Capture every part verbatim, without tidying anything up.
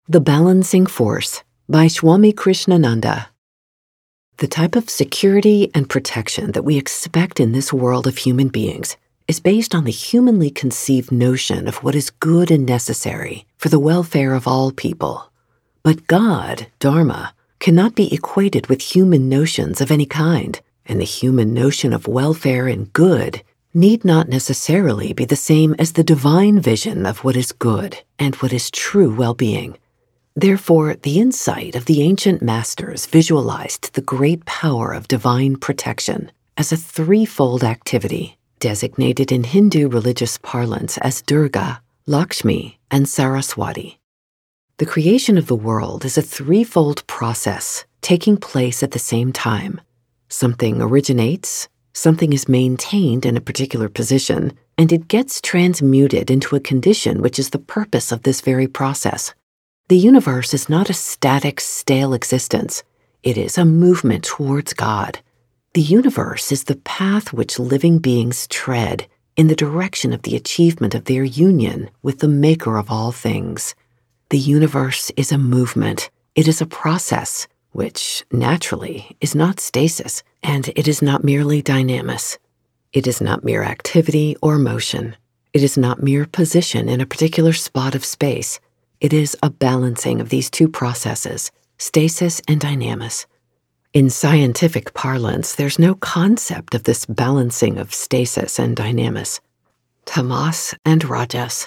The Balancing Force by Swami Krishnananda. The type of security and protection that we expect in this world of human beings is based on the humanly conceived notion of what is good and necessary for the welfare of all people. But God, Dharma, cannot be equated with human notions of any kind, and the human notion of welfare and good need not necessarily be the same as the divine vision of what is good and what is true well-being. Therefore, the insight of the ancient masters visualized the great power of divine protection as a threefold activity, designated in Hindu religious parlance as Durga, Lakshmi, and Saraswati. The creation of the world is a threefold process taking place at the same time. Something originates, something is maintained in a particular position, and it gets transmuted into a condition which is the purpose of this very process. The universe is not a static, stale existence. It is a movement towards God. The universe is the path which living beings tread in the direction of the achievement of their union with the maker of all things. The universe is a movement. It is a process, which, naturally, is not stasis, and it is not merely dynamis. It is not mere activity or motion. It is not mere position in a particular spot of space. It is a balancing of these two processes, stasis and dynamis. In scientific parlance, there's no concept of this balancing of stasis and dynamis. Tamas and Rajas.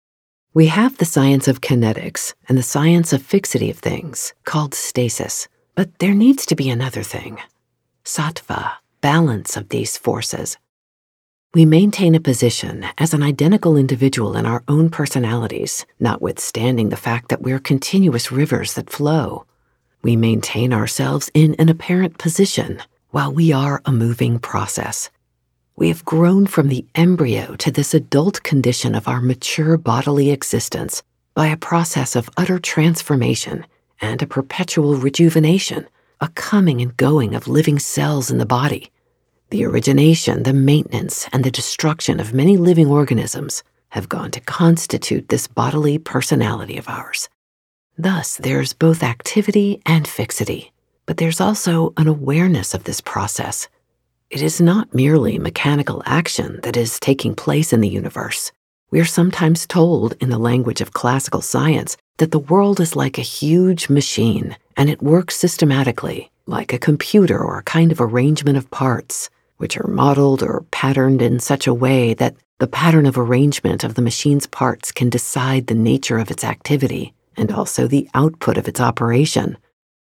We have the science of kinetics and the science of fixity of things, called stasis, but there needs to be another thing. Sattva, balance of these forces. We maintain a position as an identical individual in our own personalities, notwithstanding the fact that we're continuous rivers that flow. We maintain ourselves in an apparent position while we are a moving process. We have grown from the embryo to this adult condition of our mature bodily existence by a process of utter transformation and a perpetual rejuvenation, a coming and going of living cells in the body. The origination, the maintenance, and the destruction of many living organisms have gone to constitute this bodily personality of ours. Thus, there's both activity and fixity, but there's also an awareness of this process. It is not merely mechanical action that is taking place in the universe. We are sometimes told, in the language of classical science, that the world is like a huge machine, and it works systematically, like a computer or a kind of arrangement of parts, which are modeled or patterned in such a way that the pattern of arrangement of the machine's parts can decide the nature of its activity and also the output of its operation.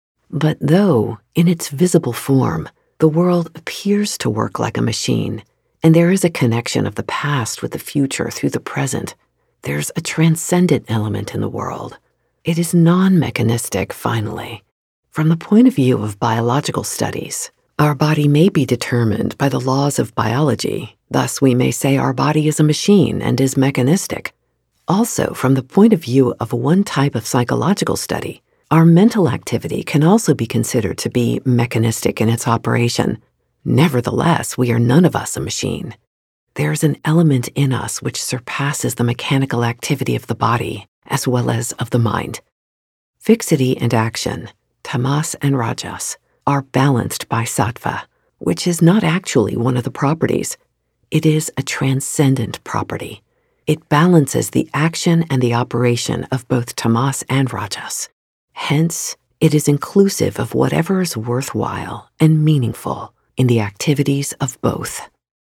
But though, in its visible form, the world appears to work like a machine, and there is a connection of the past with the future through the present, there's a transcendent element in the world. It is non-mechanistic, finally. From the point of view of biological studies, our body may be determined by the laws of biology. Thus, we may say our body is a machine and is mechanistic. Also, from the point of view of one type of psychological study, our mental activity can also be considered to be mechanistic in its operation. Nevertheless, we are none of us a machine. There is an element in us which surpasses the mechanical activity of the body as well as of the mind. Fixity and action, tamas and rajas, are balanced by sattva, which is not actually one of the properties. It is a transcendent property. It balances the action and the operation of both tamas and rajas. Hence, it is inclusive of whatever is worthwhile and meaningful in the activities of both.